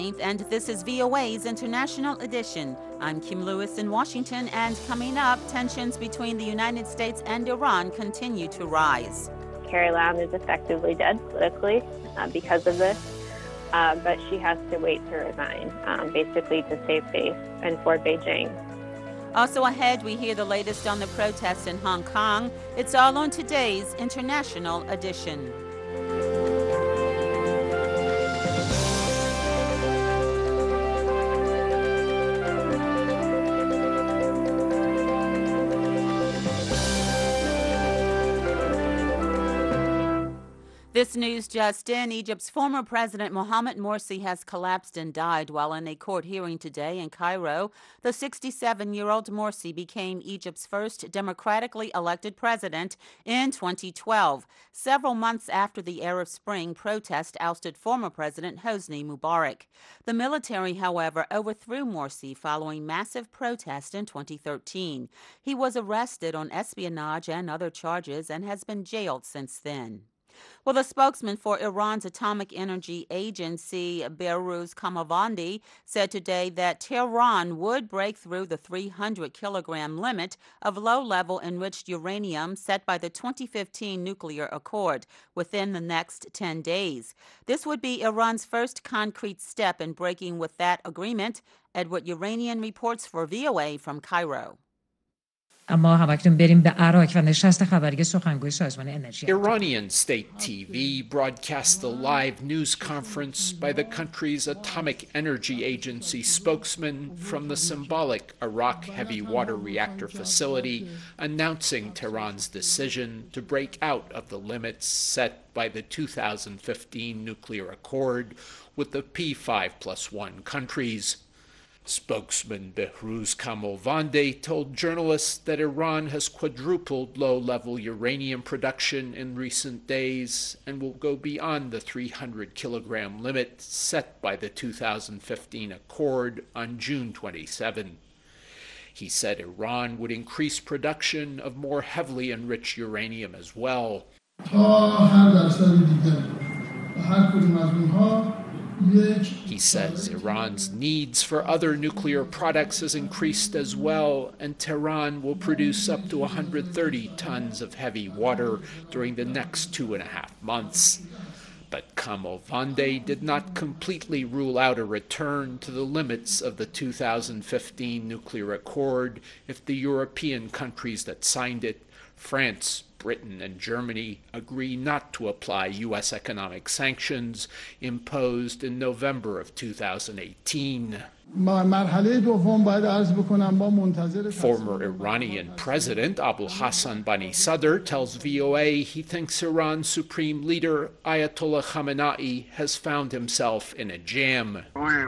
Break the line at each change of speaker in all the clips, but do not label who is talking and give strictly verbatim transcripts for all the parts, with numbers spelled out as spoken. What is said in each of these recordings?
And this is V O A's International Edition. I'm Kim Lewis in Washington, and coming up, tensions between the United States and Iran continue to rise.
Carrie Lam is effectively dead politically uh, because of this, uh, but she has to wait to resign, um, basically to save face and for Beijing.
Also ahead, we hear the latest on the protests in Hong Kong. It's all on today's International Edition. This news just in. Egypt's former president Mohamed Morsi has collapsed and died while in a court hearing today in Cairo. The sixty-seven-year-old Morsi became Egypt's first democratically elected president in twenty twelve, several months after the Arab Spring protest ousted former President Hosni Mubarak. The military, however, overthrew Morsi following massive protest in twenty thirteen. He was arrested on espionage and other charges and has been jailed since then. Well, the spokesman for Iran's atomic energy agency, Behrouz Kamalvandi, said today that Tehran would break through the three hundred kilogram limit of low-level enriched uranium set by the twenty fifteen nuclear accord within the next ten days. This would be Iran's first concrete step in breaking with that agreement. Edward Uranian reports for V O A from Cairo.
Iranian
state T V broadcast a live news conference by the country's atomic energy agency spokesman from the symbolic Arak heavy water reactor facility, announcing Tehran's decision to break out of the limits set by the two thousand fifteen nuclear accord with the P five plus one countries. Spokesman Behrouz Kamalvandi told journalists that Iran has quadrupled low-level uranium production in recent days and will go beyond the three hundred kilogram limit set by the two thousand fifteen accord on June twenty-seventh. He said Iran would increase production of more heavily enriched uranium as well. He says Iran's needs for other nuclear products has increased as well, and Tehran will produce up to one hundred thirty tons of heavy water during the next two and a half months. But Kamalvandi did not completely rule out a return to the limits of the two thousand fifteen nuclear accord if the European countries that signed it, France, Britain, and Germany, agree not to apply U S economic sanctions imposed in November of two thousand eighteen. Former Iranian President Abul Hassan Bani Sadr tells V O A he thinks Iran's supreme leader Ayatollah Khamenei has found himself in a jam.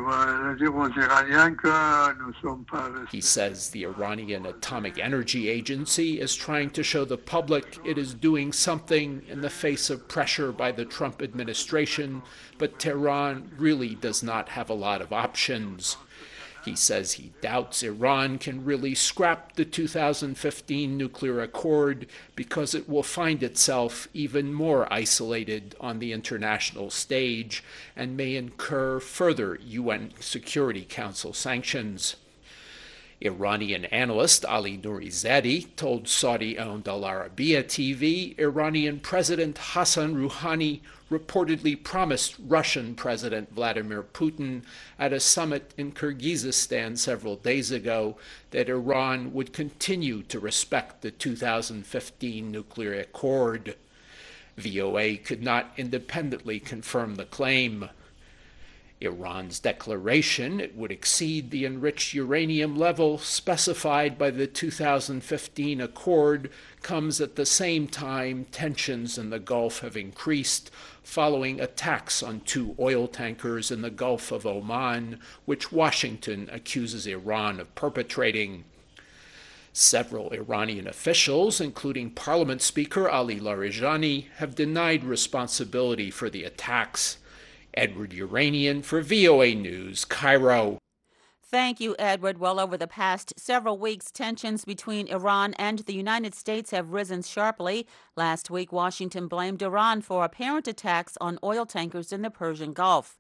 He says the Iranian Atomic Energy Agency is trying to show the public it is doing something in the face of pressure by the Trump administration, but Tehran really does not have a lot of options. He says he doubts Iran can really scrap the two thousand fifteen nuclear accord because it will find itself even more isolated on the international stage and may incur further U N Security Council sanctions. Iranian analyst Ali Nourizadeh told Saudi-owned Al Arabiya T V Iranian President Hassan Rouhani reportedly promised Russian President Vladimir Putin at a summit in Kyrgyzstan several days ago that Iran would continue to respect the two thousand fifteen nuclear accord. V O A could not independently confirm the claim. Iran's declaration it would exceed the enriched uranium level specified by the two thousand fifteen accord comes at the same time tensions in the Gulf have increased following attacks on two oil tankers in the Gulf of Oman, which Washington accuses Iran of perpetrating. Several Iranian officials, including Parliament Speaker Ali Larijani, have denied responsibility for the attacks. Edward Uranian for V O A News, Cairo.
Thank you, Edward. Well, over the past several weeks, tensions between Iran and the United States have risen sharply. Last week, Washington blamed Iran for apparent attacks on oil tankers in the Persian Gulf.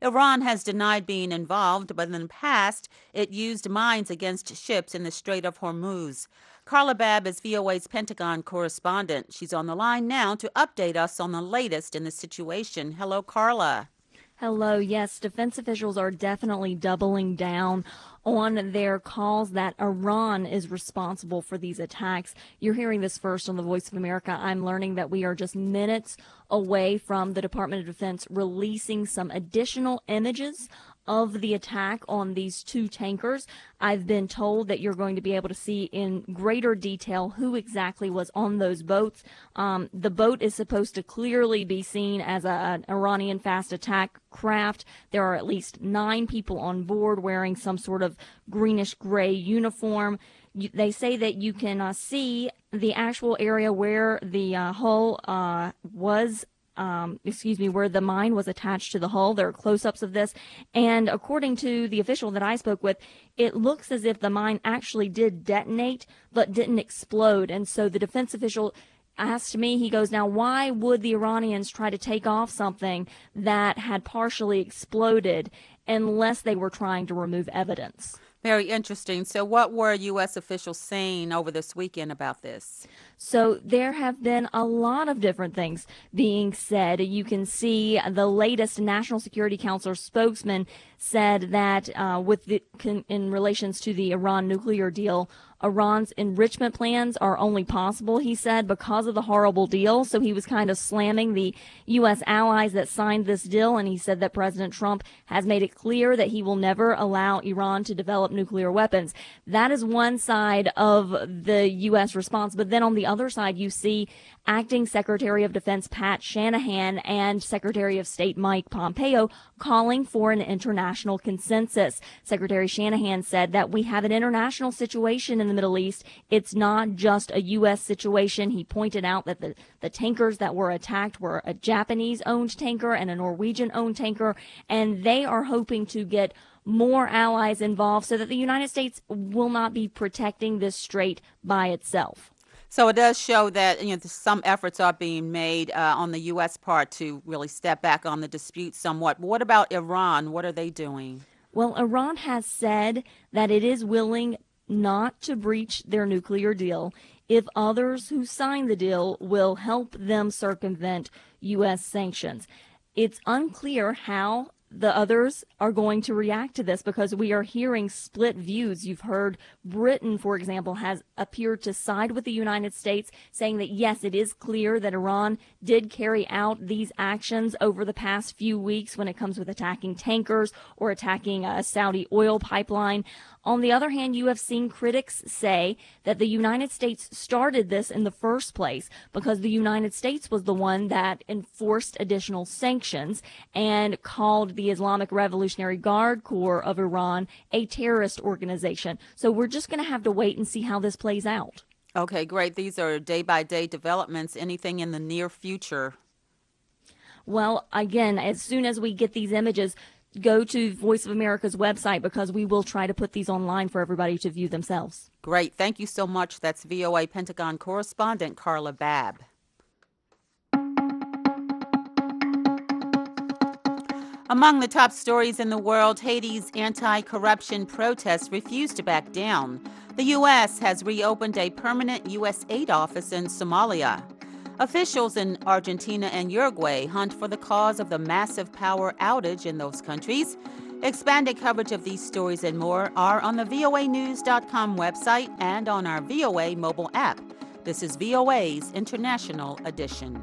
Iran has denied being involved, but in the past, it used mines against ships in the Strait of Hormuz. Carla Babb is V O A's Pentagon correspondent. She's on the line now to update us on the latest in the situation. Hello, Carla.
Hello. Yes, defense officials are definitely doubling down on their calls that Iran is responsible for these attacks. You're hearing this first on the Voice of America. I'm learning that we are just minutes away from the Department of Defense releasing some additional images of the attack on these two tankers. I've been told that you're going to be able to see in greater detail who exactly was on those boats. Um, the boat is supposed to clearly be seen as a, an Iranian fast attack craft. There are at least nine people on board wearing some sort of greenish gray uniform. You, they say that you can uh, see the actual area where the uh, hull uh, was Um, excuse me, where the mine was attached to the hull. There are close-ups of this. And according to the official that I spoke with, it looks as if the mine actually did detonate, but didn't explode. And so the defense official asked me, he goes, now why would the Iranians try to take off something that had partially exploded unless they were trying to remove evidence?
Very interesting. So what were U S officials saying over this weekend about this?
So there have been a lot of different things being said. You can see the latest National Security Council spokesman said that uh, with the, in relations to the Iran nuclear deal, Iran's enrichment plans are only possible, he said, because of the horrible deal. So he was kind of slamming the U S allies that signed this deal, and he said that President Trump has made it clear that he will never allow Iran to develop nuclear weapons. That is one side of the U S response. But then on the other side, you see Acting Secretary of Defense Pat Shanahan and Secretary of State Mike Pompeo calling for an international consensus. Secretary Shanahan said that we have an international situation in the Middle East. It's not just a U S situation. He pointed out that the, the tankers that were attacked were a Japanese-owned tanker and a Norwegian-owned tanker, and they are hoping to get more allies involved so that the United States will not be protecting this strait by itself.
So it does show that, you know, some efforts are being made uh, on the U S part to really step back on the dispute somewhat. But what about Iran? What are they doing?
Well, Iran has said that it is willing not to breach their nuclear deal if others who sign the deal will help them circumvent U S sanctions. It's unclear how the others are going to react to this because we are hearing split views. You've heard Britain, for example, has appeared to side with the United States, saying that, yes, it is clear that Iran did carry out these actions over the past few weeks when it comes with attacking tankers or attacking a Saudi oil pipeline. On the other hand, you have seen critics say that the United States started this in the first place because the United States was the one that enforced additional sanctions and called the Islamic Revolutionary Guard Corps of Iran a terrorist organization. So we're just going to have to wait and see how this plays out.
Okay, great. These are day-by-day developments. Anything in the near future?
Well, again, as soon as we get these images, go to Voice of America's website because we will try to put these online for everybody to view themselves.
Great. Thank you so much. That's V O A Pentagon correspondent Carla Babb. Among the top stories in the world, Haiti's anti-corruption protests refuse to back down. The U S has reopened a permanent U S aid office in Somalia. Officials in Argentina and Uruguay hunt for the cause of the massive power outage in those countries. Expanded coverage of these stories and more are on the V O A news dot com website and on our V O A mobile app. This is V O A's International Edition.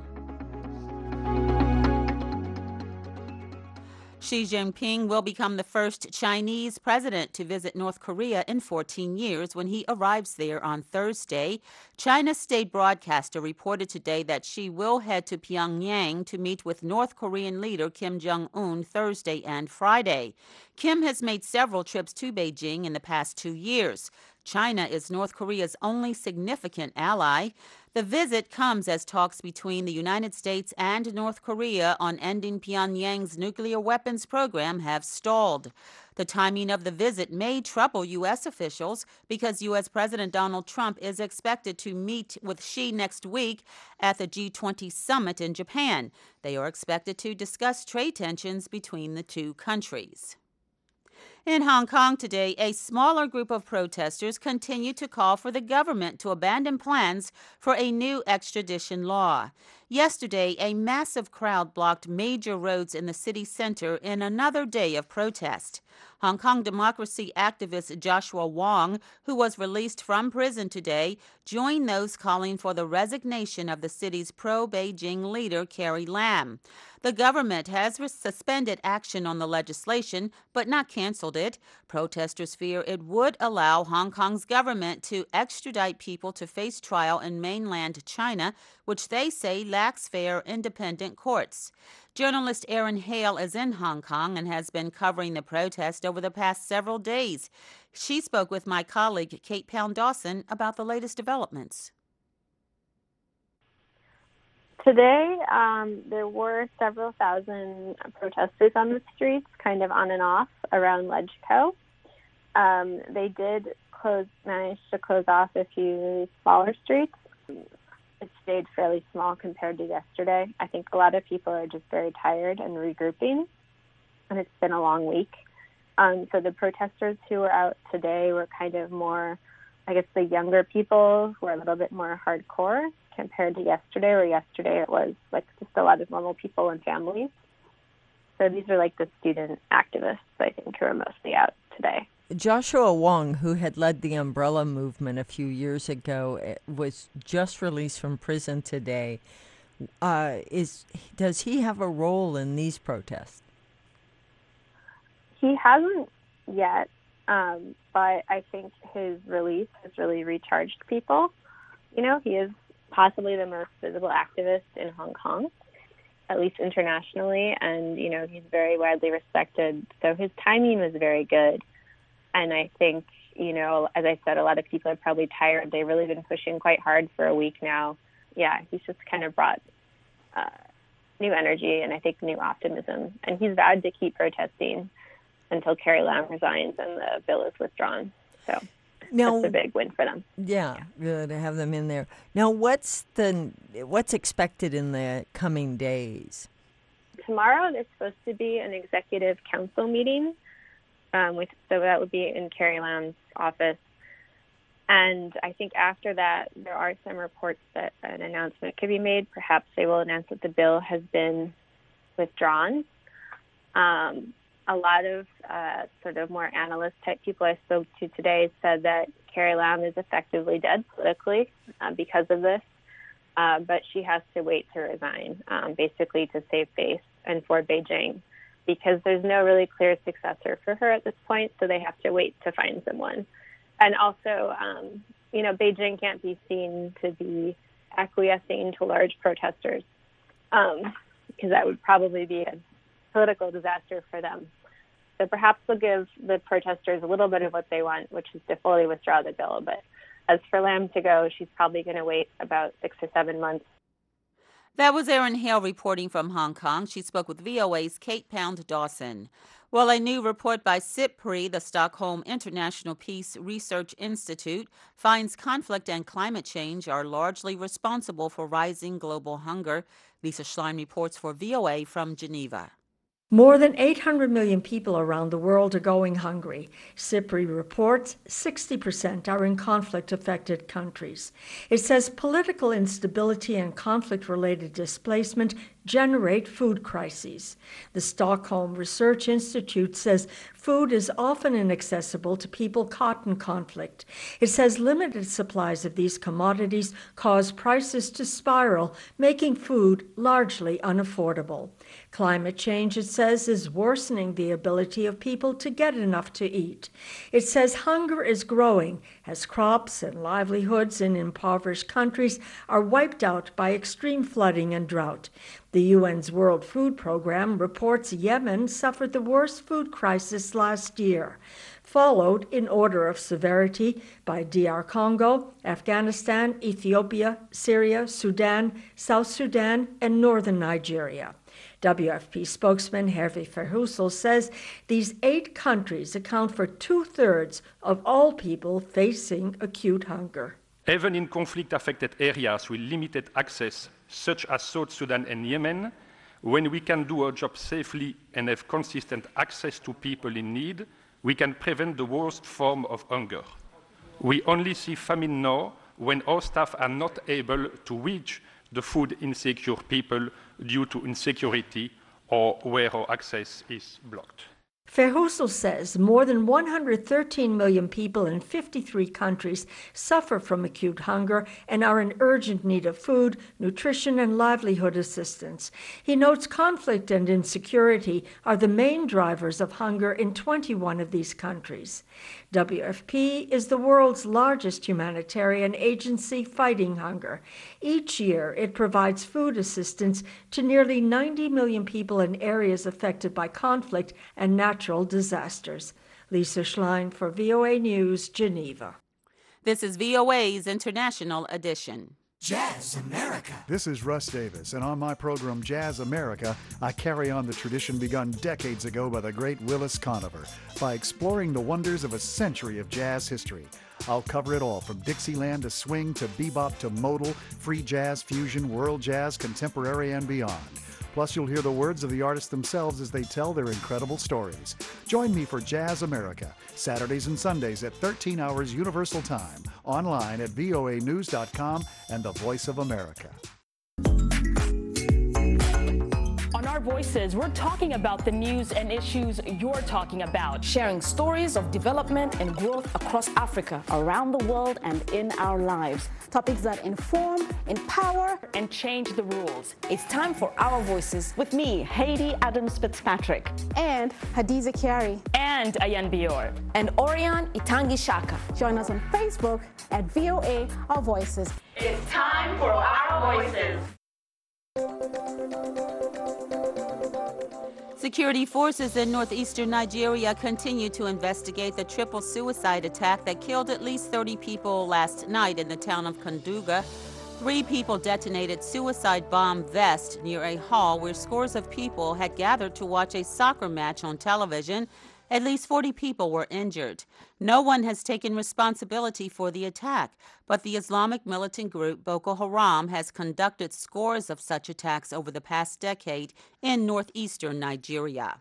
Xi Jinping will become the first Chinese president to visit North Korea in fourteen years when he arrives there on Thursday. China's state broadcaster reported today that Xi will head to Pyongyang to meet with North Korean leader Kim Jong-un Thursday and Friday. Kim has made several trips to Beijing in the past two years. China is North Korea's only significant ally. The visit comes as talks between the United States and North Korea on ending Pyongyang's nuclear weapons program have stalled. The timing of the visit may trouble U S officials because U S President Donald Trump is expected to meet with Xi next week at the G twenty summit in Japan. They are expected to discuss trade tensions between the two countries. In Hong Kong today, a smaller group of protesters continue to call for the government to abandon plans for a new extradition law. Yesterday, a massive crowd blocked major roads in the city center in another day of protest. Hong Kong democracy activist Joshua Wong, who was released from prison today, joined those calling for the resignation of the city's pro-Beijing leader, Carrie Lam. The government has suspended action on the legislation, but not canceled it. Protesters fear it would allow Hong Kong's government to extradite people to face trial in mainland China, which they say lacks fair, independent courts. Journalist Erin Hale is in Hong Kong and has been covering the protest over the past several days. She spoke with my colleague Kate Pound Dawson about the latest developments.
Today, um, there were several thousand protesters on the streets, kind of on and off around LegCo. Um, they did close, manage to close off a few smaller streets. It stayed fairly small compared to yesterday. I think a lot of people are just very tired and regrouping, and it's been a long week. Um, so the protesters who were out today were kind of more, I guess, the younger people who are a little bit more hardcore compared to yesterday, where yesterday it was like just a lot of normal people and families. So these are like the student activists, I think, who are mostly out today.
Joshua Wong, who had led the Umbrella Movement a few years ago, was just released from prison today. Uh, is does he have a role in these protests?
He hasn't yet, um, but I think his release has really recharged people. You know, he is possibly the most visible activist in Hong Kong, at least internationally, and, you know, he's very widely respected. So his timing was very good. And I think, you know, as I said, a lot of people are probably tired. They've really been pushing quite hard for a week now. Yeah, he's just kind of brought uh, new energy and I think new optimism. And he's vowed to keep protesting until Carrie Lam resigns and the bill is withdrawn. So now, that's a big win for them.
Yeah, good to have them in there. Now, what's the what's expected in the coming days?
Tomorrow, there's supposed to be an executive council meeting. Um, with, so that would be in Carrie Lam's office. And I think after that, there are some reports that an announcement could be made. Perhaps they will announce that the bill has been withdrawn. Um, a lot of uh, sort of more analyst-type people I spoke to today said that Carrie Lam is effectively dead politically uh, because of this, uh, but she has to wait to resign, um, basically to save face and for Beijing, because there's no really clear successor for her at this point, so they have to wait to find someone. And also, um, you know, Beijing can't be seen to be acquiescing to large protesters, um, because that would probably be a political disaster for them. So perhaps they'll give the protesters a little bit of what they want, which is to fully withdraw the bill. But as for Lam to go, she's probably going to wait about six or seven months.
That was Erin Hale reporting from Hong Kong. She spoke with V O A's Kate Pound Dawson. Well, a new report by SIPRI, the Stockholm International Peace Research Institute, finds conflict and climate change are largely responsible for rising global hunger. Lisa Schlein reports for V O A from Geneva.
More than eight hundred million people around the world are going hungry. SIPRI reports sixty percent are in conflict-affected countries. It says political instability and conflict-related displacement generate food crises. The Stockholm Research Institute says food is often inaccessible to people caught in conflict. It says limited supplies of these commodities cause prices to spiral, making food largely unaffordable. Climate change, it says, is worsening the ability of people to get enough to eat. It says hunger is growing as crops and livelihoods in impoverished countries are wiped out by extreme flooding and drought. The U N's World Food Program reports Yemen suffered the worst food crisis last year, followed in order of severity by D R Congo, Afghanistan, Ethiopia, Syria, Sudan, South Sudan, and northern Nigeria. W F P spokesman Hervé Verheussel says these eight countries account for two-thirds of all people facing acute hunger.
Even in conflict-affected areas with limited access, such as South Sudan and Yemen, when we can do our job safely and have consistent access to people in need, we can prevent the worst form of hunger. We only see famine now when our staff are not able to reach the food insecure people due to insecurity or where our access is blocked.
Verheussel says more than one hundred thirteen million people in fifty-three countries suffer from acute hunger and are in urgent need of food, nutrition, and livelihood assistance. He notes conflict and insecurity are the main drivers of hunger in twenty-one of these countries. W F P is the world's largest humanitarian agency fighting hunger. Each year, it provides food assistance to nearly ninety million people in areas affected by conflict and natural disasters. Lisa Schlein for V O A News, Geneva.
This is V O A's International Edition.
Jazz America.
This is Russ Davis, and on my program Jazz America, I carry on the tradition begun decades ago by the great Willis Conover by exploring the wonders of a century of jazz history. I'll cover it all from Dixieland to swing to bebop to modal, free jazz, fusion, world jazz, contemporary, and beyond. Plus, you'll hear the words of the artists themselves as they tell their incredible stories. Join me for Jazz America, Saturdays and Sundays at thirteen hours Universal Time, online at V O A news dot com and the Voice of America.
On Our Voices, we're talking about the news and issues you're talking about.
Sharing stories of development and growth across Africa, around the world, and in our lives. Topics that inform, empower,
and change the rules.
It's time for Our Voices.
With me, Haiti Adams Fitzpatrick.
And Hadiza Kiari.
And Ayan Bior.
And Orion Itangi Shaka.
Join us on Facebook at V O A Our Voices.
It's time for Our Voices.
Security forces in northeastern Nigeria continue to investigate the triple suicide attack that killed at least thirty people last night in the town of Kanduga. Three people detonated suicide bomb vest near a hall where scores of people had gathered to watch a soccer match on television. At least forty people were injured. No one has taken responsibility for the attack, but the Islamic militant group Boko Haram has conducted scores of such attacks over the past decade in northeastern Nigeria.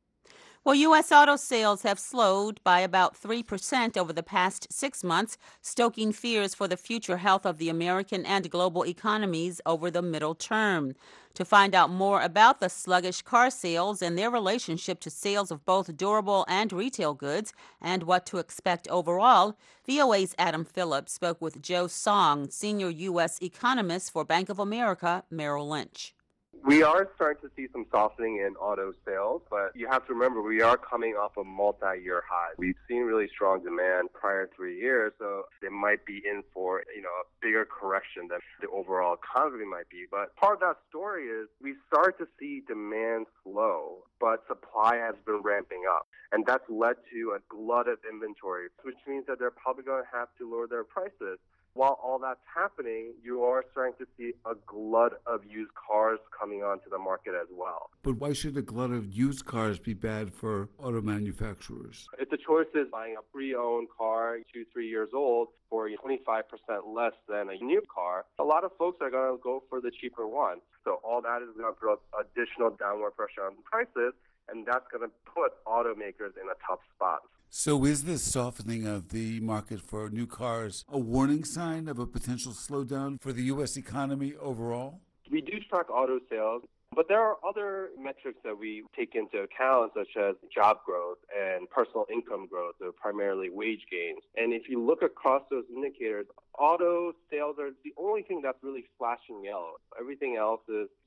Well, U S auto sales have slowed by about three percent over the past six months, stoking fears for the future health of the American and global economies over the middle term. To find out more about the sluggish car sales and their relationship to sales of both durable and retail goods and what to expect overall, V O A's Adam Phillips spoke with Joe Song, senior U S economist for Bank of America Merrill Lynch.
We are starting to see some softening in auto sales, but you have to remember we are coming off a multi-year high. We've seen really strong demand prior three years, so they might be in for, you know, a bigger correction than the overall economy might be. But part of that story is we start to see demand slow, but supply has been ramping up. And that's led to a glut of inventory, which means that they're probably going to have to lower their prices. While all that's happening, you are starting to see a glut of used cars coming onto the market as well.
But why should a glut of used cars be bad for auto manufacturers?
If the choice is buying a pre-owned car, two, three years old, for twenty-five percent less than a new car, a lot of folks are going to go for the cheaper one. So all that is going to put additional downward pressure on prices, and that's going to put automakers in a tough spot.
So is this softening of the market for new cars a warning sign of a potential slowdown for the U S economy overall?
We do track auto sales, but there are other metrics that we take into account, such as job growth and personal income growth, so primarily wage gains. And if you look across those indicators, auto sales are the only thing that's really flashing yellow. Everything else is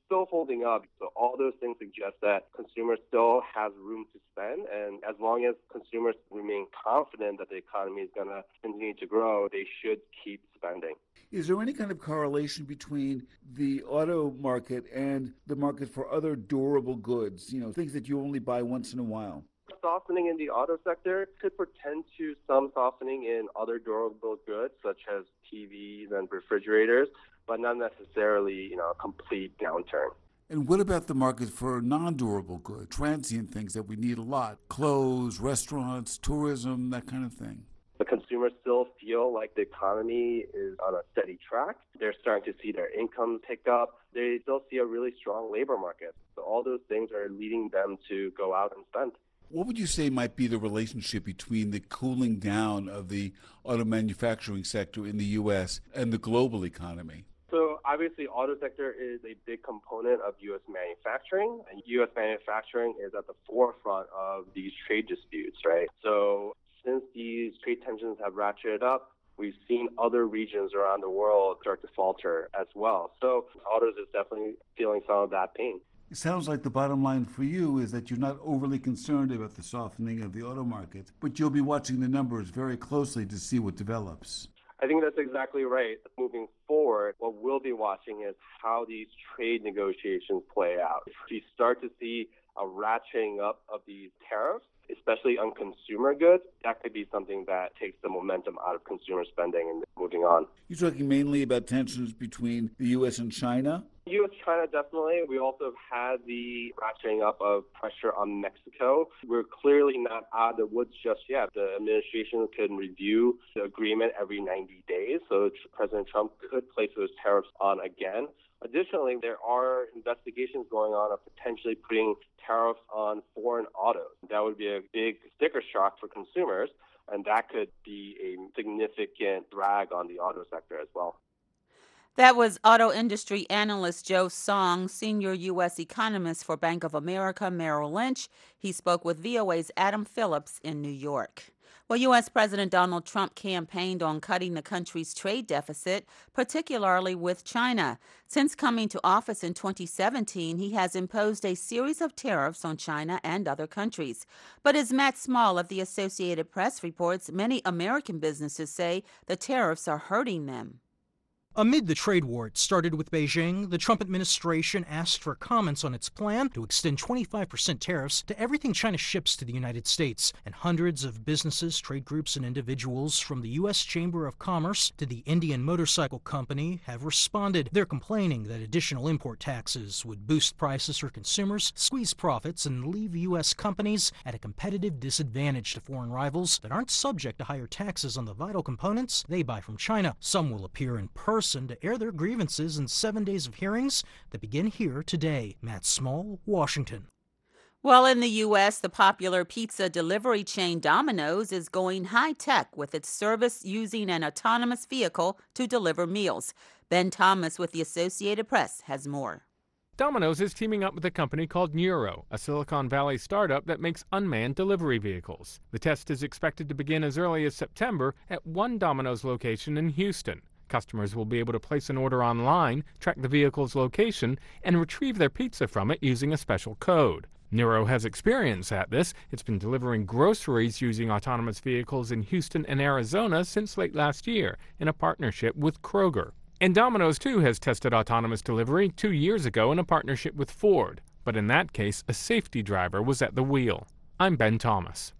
still holding up. So all those things suggest that consumers still have room to spend. And as long as consumers remain confident that the economy is going to continue to grow, they should keep spending.
Is there any kind of correlation between the auto market and the market for other durable goods, you know, things that you only buy once in a while?
Softening in the auto sector could portend to some softening in other durable goods, such as T Vs and refrigerators, but not necessarily, you know, a complete downturn.
And what about the market for non-durable goods, transient things that we need a lot? Clothes, restaurants, tourism, that kind of thing.
The consumers still feel like the economy is on a steady track. They're starting to see their income pick up. They still see a really strong labor market. So all those things are leading them to go out and spend.
What would you say might be the relationship between the cooling down of the auto manufacturing sector in the U S and the global economy?
So obviously, auto sector is a big component of U S manufacturing, and U S manufacturing is at the forefront of these trade disputes, right? So since these trade tensions have ratcheted up, we've seen other regions around the world start to falter as well. So autos is definitely feeling some of that pain.
It sounds like the bottom line for you is that you're not overly concerned about the softening of the auto market, but you'll be watching the numbers very closely to see what develops.
I think that's exactly right. Moving forward, what we'll be watching is how these trade negotiations play out. If we start to see a ratcheting up of these tariffs, especially on consumer goods, that could be something that takes the momentum out of consumer spending and moving on.
You're talking mainly about tensions between the U S and China?
U S China, definitely. We also have had the ratcheting up of pressure on Mexico. We're clearly not out of the woods just yet. The administration can review the agreement every ninety days, so President Trump could place those tariffs on again. Additionally, there are investigations going on of potentially putting tariffs on foreign autos. That would be a big sticker shock for consumers, and that could be a significant drag on the auto sector as well.
That was auto industry analyst Joe Song, senior U S economist for Bank of America Merrill Lynch. He spoke with V O A's Adam Phillips in New York. Well, U S President Donald Trump campaigned on cutting the country's trade deficit, particularly with China. Since coming to office in twenty seventeen, he has imposed a series of tariffs on China and other countries. But as Matt Small of the Associated Press reports, many American businesses say the tariffs are hurting them.
Amid the trade war it started with Beijing, the Trump administration asked for comments on its plan to extend twenty-five percent tariffs to everything China ships to the United States. And hundreds of businesses, trade groups, and individuals from the U S Chamber of Commerce to the Indian Motorcycle Company have responded. They're complaining that additional import taxes would boost prices for consumers, squeeze profits, and leave U S companies at a competitive disadvantage to foreign rivals that aren't subject to higher taxes on the vital components they buy from China. Some will appear in person to air their grievances in seven days of hearings that begin here today. Matt Small, Washington.
Well, in the U S, the popular pizza delivery chain Domino's is going high-tech with its service using an autonomous vehicle to deliver meals. Ben Thomas with the Associated Press has more.
Domino's is teaming up with a company called Nuro, a Silicon Valley startup that makes unmanned delivery vehicles. The test is expected to begin as early as September at one Domino's location in Houston. Customers will be able to place an order online, track the vehicle's location, and retrieve their pizza from it using a special code. Nuro has experience at this. It's been delivering groceries using autonomous vehicles in Houston and Arizona since late last year in a partnership with Kroger. And Domino's, too, has tested autonomous delivery two years ago in a partnership with Ford. But in that case, a safety driver was at the wheel. I'm Ben Thomas.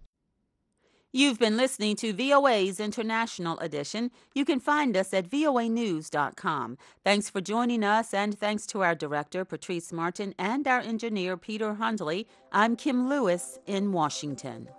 You've been listening to V O A's International Edition. You can find us at V O A news dot com. Thanks for joining us, and thanks to our director, Patrice Martin, and our engineer, Peter Hundley. I'm Kim Lewis in Washington.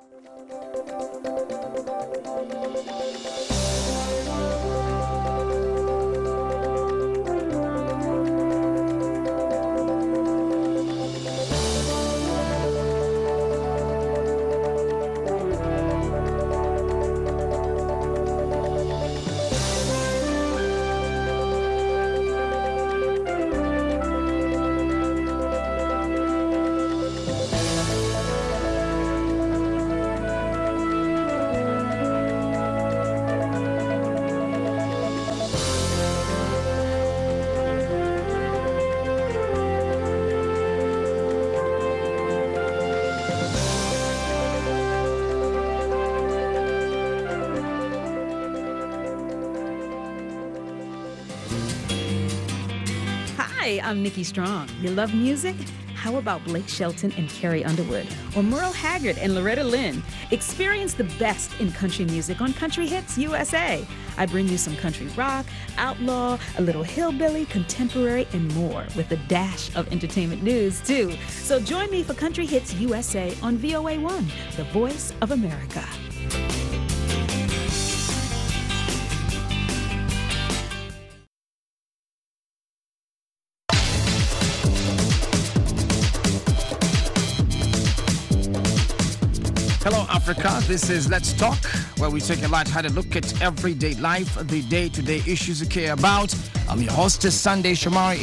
Hey, I'm Nikki Strong. You love music? How about Blake Shelton and Carrie Underwood? Or Merle Haggard and Loretta Lynn? Experience the best in country music on Country Hits U S A. I bring you some country rock, outlaw, a little hillbilly, contemporary, and more, with a dash of entertainment news, too. So join me for Country Hits U S A on V O A one, the voice of America.
Hello, Africa. This is Let's Talk, where we take a light-hearted look at everyday life, the day-to-day issues you care about. I'm your hostess, Sunday Shamari.